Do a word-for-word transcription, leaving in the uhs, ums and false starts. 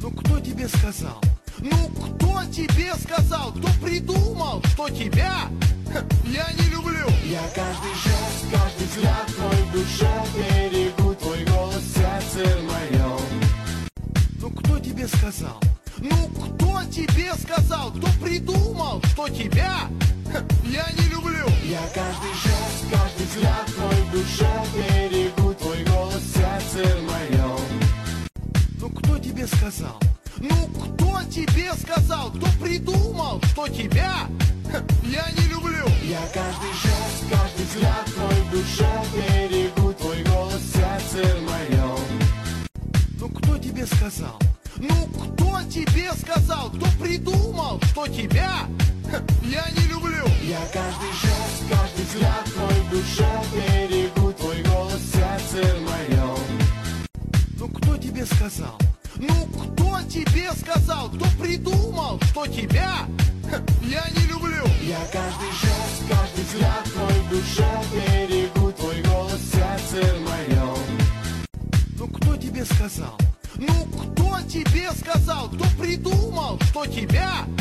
Ну кто тебе сказал? Ну кто тебе сказал? Кто придумал, что тебя я не люблю? Я каждый жест, каждый взгляд твой в душе берегу, твой голос в сердце моем. Ну кто тебе сказал? Ну кто тебе сказал? Кто придумал, что тебя я не люблю? Я каждый жест, каждый взгляд твой в душе берегу, твой голос в сердце моем. Ну кто тебе сказал? Ну кто тебе сказал? Кто придумал, что тебя я не люблю? Я каждый жест, каждый взгляд твой в душе берегу, твой голос в сердце моем. Ну кто тебе сказал? Ну кто тебе сказал? Кто придумал, что тебя я не люблю? Я каждый жест, каждый взгляд твой в душе берегу, твой голос в сердце моем. Ну кто тебе сказал? Ну кто тебе сказал? Кто придумал, что тебя я не люблю? Я каждый жест, каждый взгляд твой в душе берегу, твой голос в сердце моем. Ну кто тебе сказал? Ну кто тебе сказал? Кто придумал, что тебя